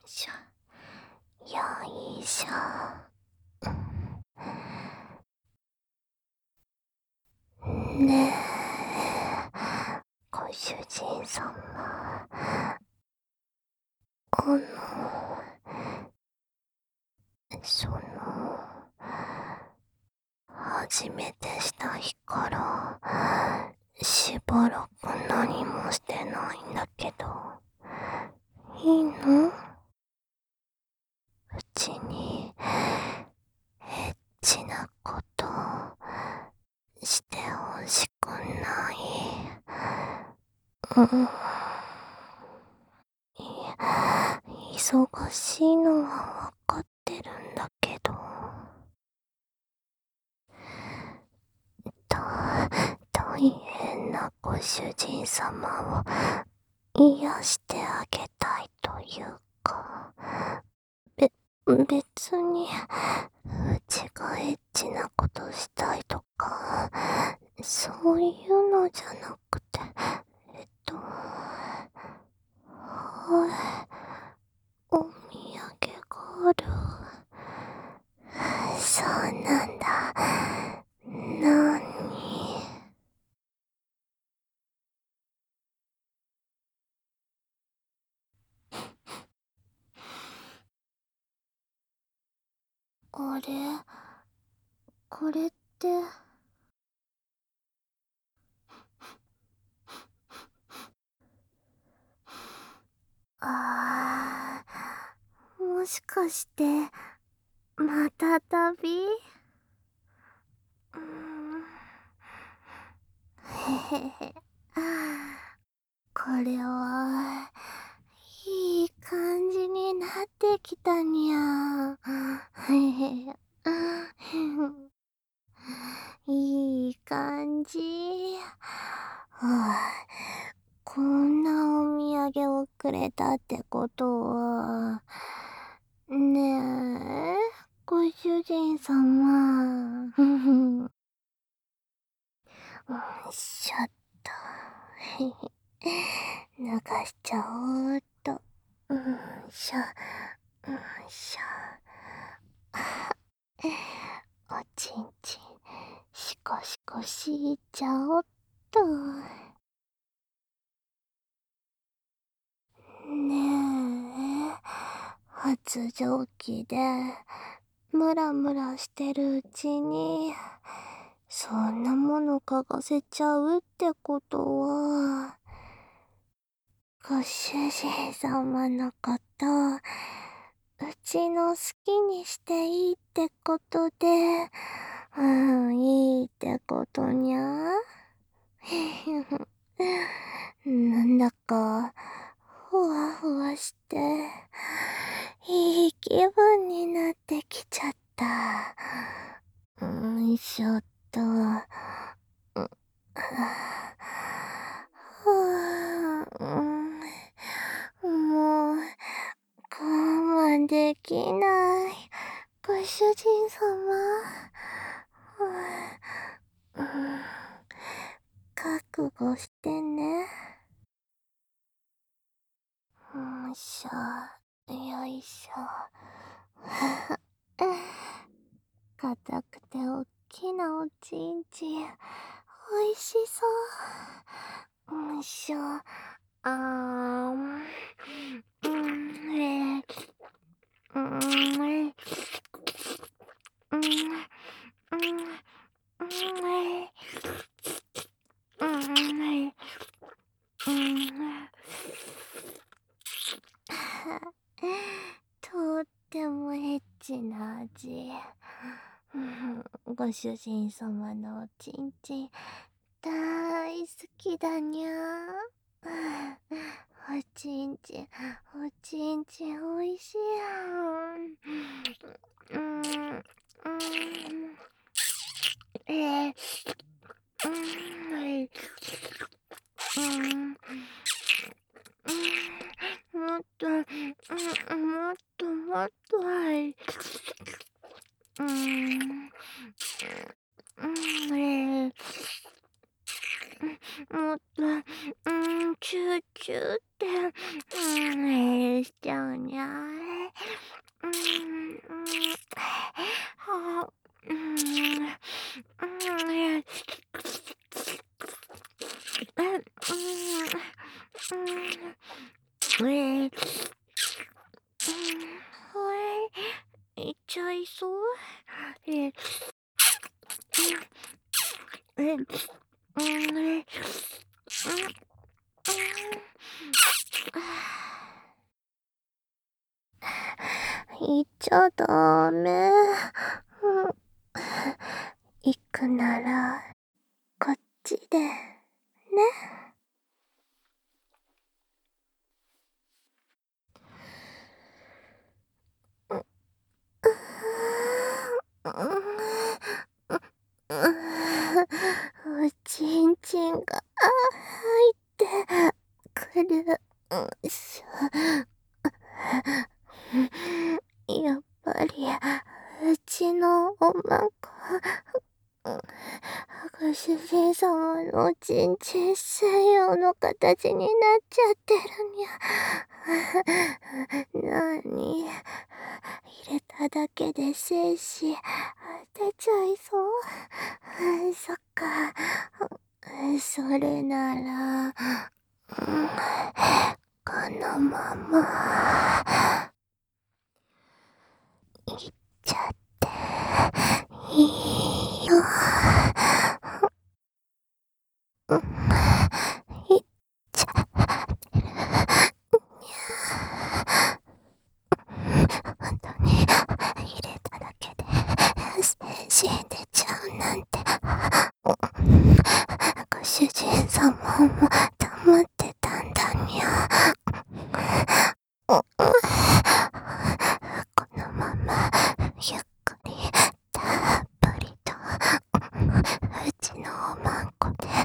しょ、よいしょ。ねえ、ご主人様。その、初めてした日からしばらく何もしてないんだけど、いいの？うちにエッチなことしてほしくない？うん。忙しいのはわかってるんだけど、大変なご主人様を癒してあげたいというか、別にうちがエッチなことしたいとかそういうのじゃなくて、はい、お土産がある。そうなんだ。なに？あれ、これって。あもしかしてまた旅？へへへ。これはいい感じになってきたにゃ。へへ。いい感じ。こんなお土産をくれたってことは、ねえ、ご主人様。しょっと。脱がしちゃおうっと。しょ、しょ。おちんちん、しこしこしいちゃおっと。ねえ、発情期でムラムラしてるうちにそんなもの嗅がせちゃうってことは、ご主人様のこと、うちの好きにしていいってことで、いいってことにゃ。なんだか、ふわふわして、いい気分になってきちゃった。しょっと。もう、我慢できない。ご主人様。覚悟してね。よいしょ。硬くておっきなおちんちん。おいしそう。あーん。うん。うん。とってもエッチな味。ご主人様のおちんちん大好きだにゃ。おちんちん、おちんちんおいしいやん。えー、うん、もっと、もっともっとはい。うん、もっと、チューチューって、しちゃうにゃえいっちゃいそう。ええうんえ行っちゃダメ。行くなら、こっちで、ね。おちんちんが入ってくる。やっぱり、うちのおまんこ、ご主人様のおちんちん専用の形になっちゃってるにゃ。なに、入れただけで精子出ちゃいそう。そっか。それなら、このままいっちゃっていいよ。いっちゃってる。本当に入れただけで精子出ちゃうなんて。ご主人様も黙ってたんだにゃ。このままゆっくりたっぷりとうちのおまんこで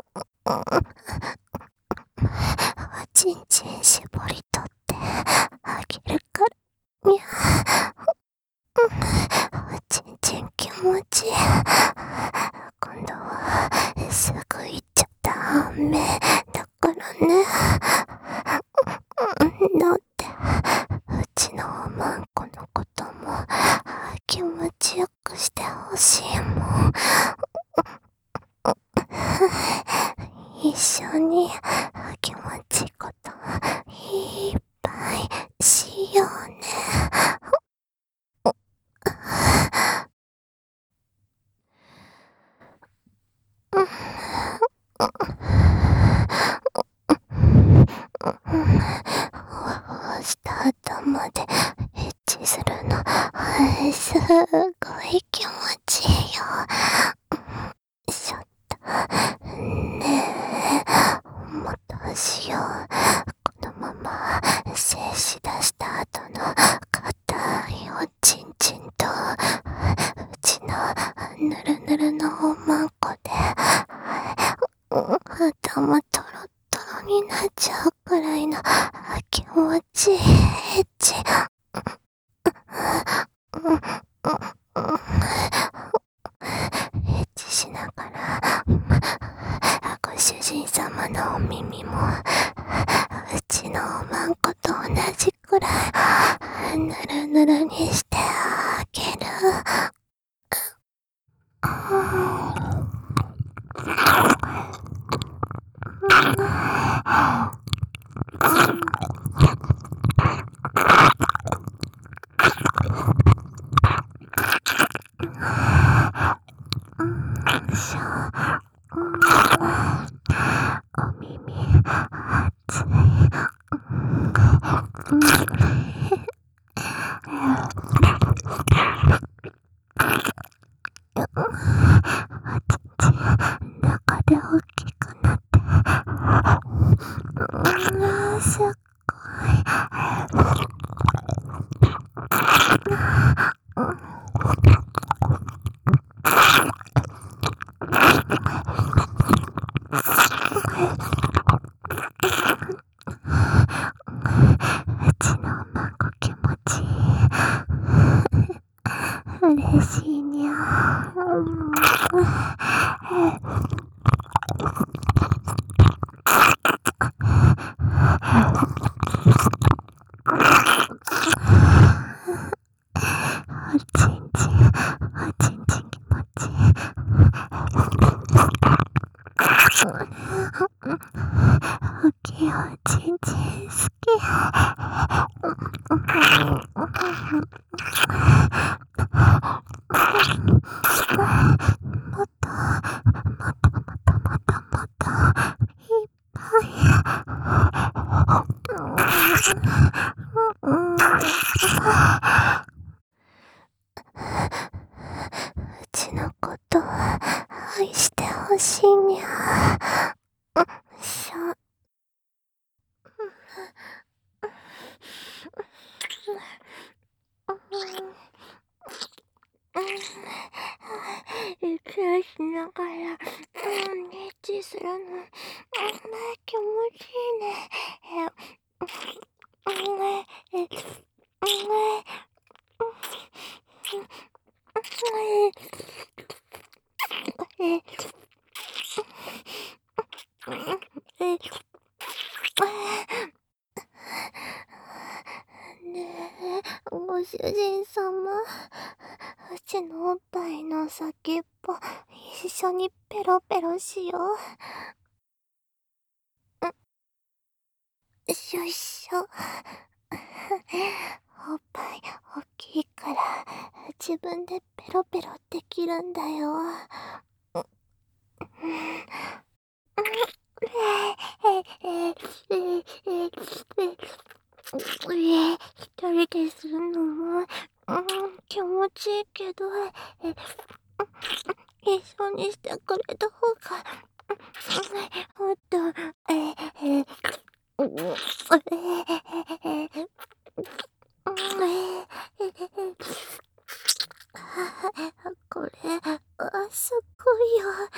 おちんちん絞り取ってあげるからにゃ。おちんちん気持ちいい。今度はすぐ行っちゃダメだからね。だってうちのおまんこのことも気持ちよくしてほしいもん。一緒に気持ちいいこといっぱいしようね。ほわほわした頭でエッチするのすごい気持ちいいよ。ちょっとねえ、もっとしよう。このまま精子出した後の硬いおちんちんとうちのぬるぬるのおまんこで頭トロットロになっちゃうくらいの気持ちいいエッチ。エッチしながらご主人様のお耳もうちのおまんこと同じくらいぬるぬるにしてあげる。お耳熱い。中で大きくなってすっごい。うちのおま好き。もっと、もっともっともっともっと、いっぱい。うちのこと愛してほしいにゃ。しょ。息をしながら、エッチするの、気持ちいいね。ねえ、ご主人様、うちのおっぱいの先っぽ、一緒にペロペロしよう。しょいしょ。おっぱい大きいから自分でペロペロできるんだよ。一人でするのも、気持ちいいけど、一緒にしてくれた方が、もっと、これ、すっごいよ。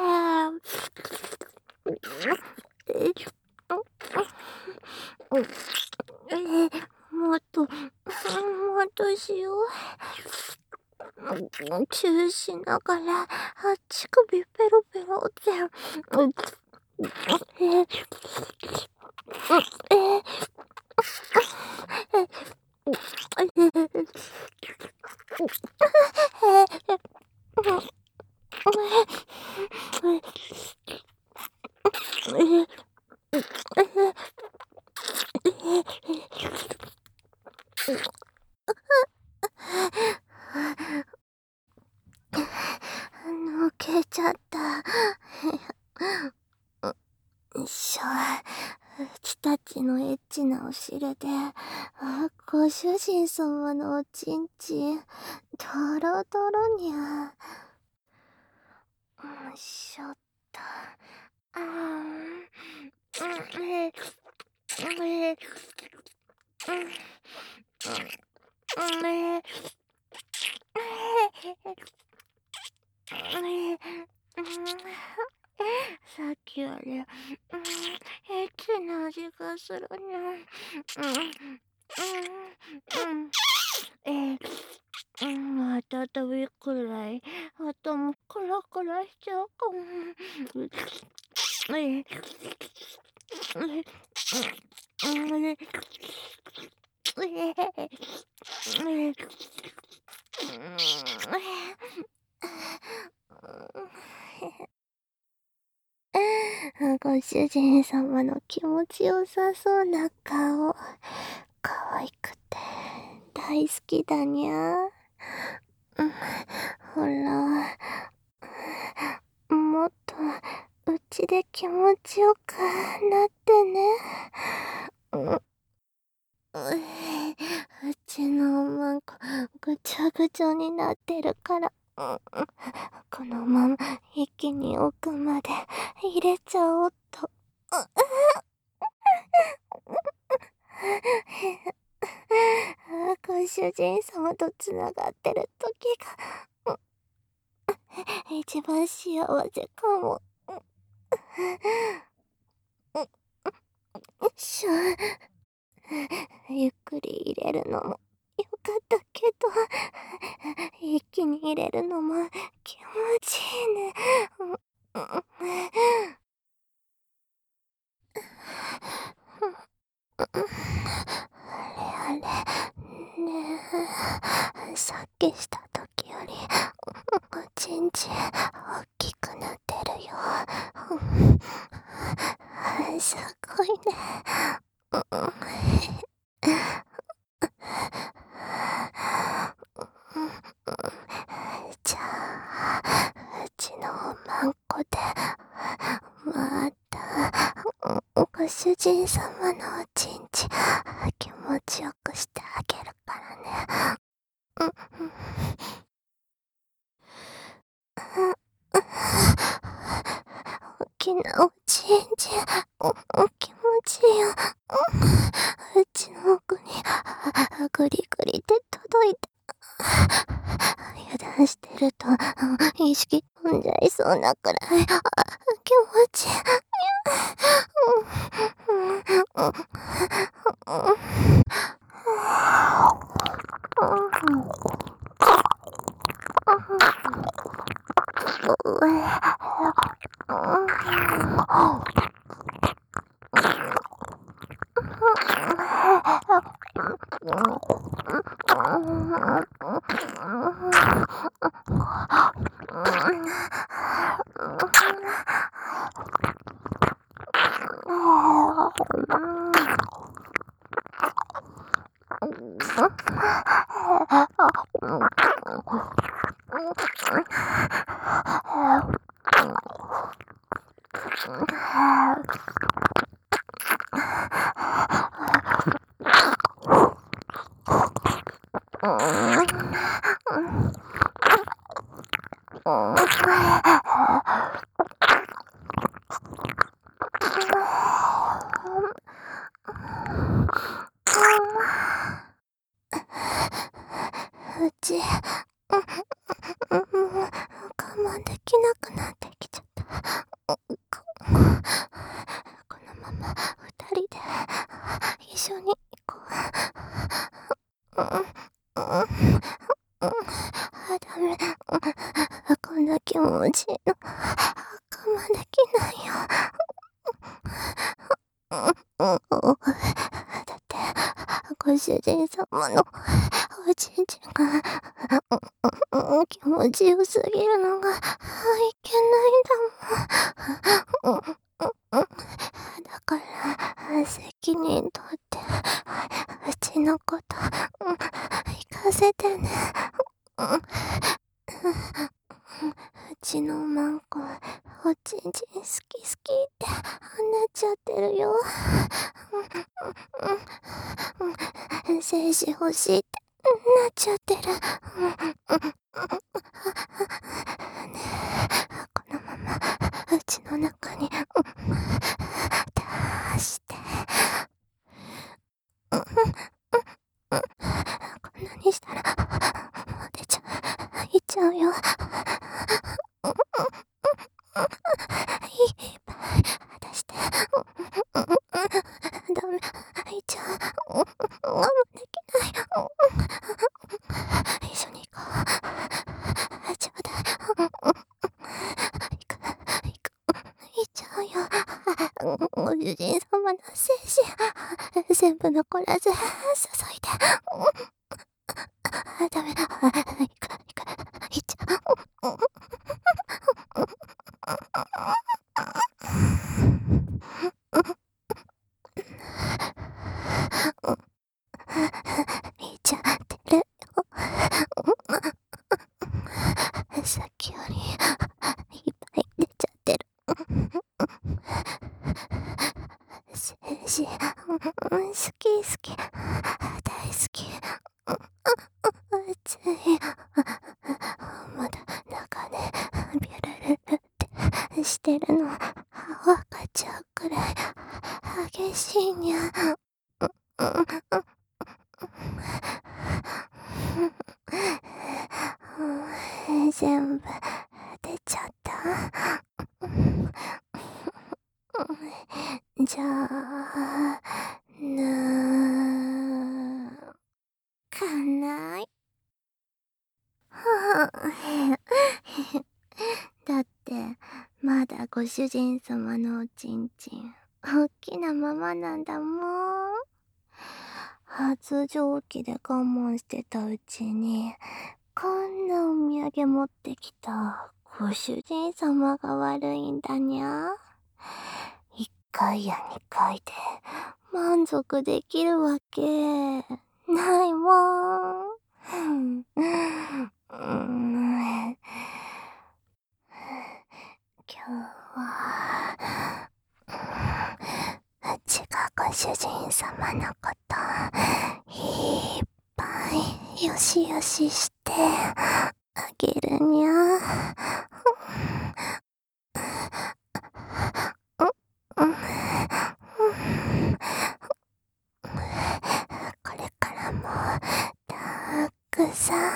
もっと、もっとしよう。チューしながら、乳首ペロペロって。抜けちゃった。しょ。うちたちのエッチなお尻で、ご主人様のおちんちん、ドロドロにゃ。しょっと。さっきより、エッチな味がするにゃ。また飛びくらい、頭クラクラしちゃうかも。ご主人様の気持ちよさそうな顔、可愛くて大好きだにゃ。ほら、もっとうちで気持ちよくなってね。うちのおまんこぐちゃぐちゃになってるから、このまま一気に奥まで入れちゃおうと。ご主人様とつながってる時が、一番幸せかも。しょ。ゆっくり入れるのもよかったけど、一気に入れるのも気持ちいいね。あれねえ、さっきした時よりおちんちん大きくなってるよ。すごいね。 人様のおちんち気持ちよくしてあげるからね。大きなおちんち気持ちいいよ。うちの奥にグリグリって届いて、油断してると意識飛んじゃいそうなくらい気持ちいい。うち、もう我慢できなくなってきちゃった。このまま二人で一緒に行こう。ダメ。こんな気持ちいいの我慢できないよ。だってご主人様のおちんちんが気持ちよすぎるのがいけないんだもん。だから責任取ってうちのこと行かせてね。うちのマンコおちんちん好き好きってなっちゃってるよ。精子欲しいってなっちゃってる。ねえ、このままうちの中に出して。こんなにしたらもういっちゃうよ。いっぱい出して。ダメ、いっちゃう。我慢できない。一緒に行こう。ちょうだい。行く。行っちゃうよ。ご主人様の精子全部残らず注いで。ダメだ。行く。行っちゃう。行っちゃってるよ。さっきよりいっぱい出ちゃってる。精子好き大好き。熱い。まだ中でビュルルルってしてるの分かっちゃうくらい激しいにゃ。全部出ちゃった。じゃあかない。だってまだご主人様のおちんちん大きなままなんだもん。発情期で我慢してたうちにこんなお土産持ってきたご主人様が悪いんだにゃ。1回や2回で満足できるわけないもん。今日はうちがご主人様のこといっぱいよしよししてあげるにゃ。これからもたくさ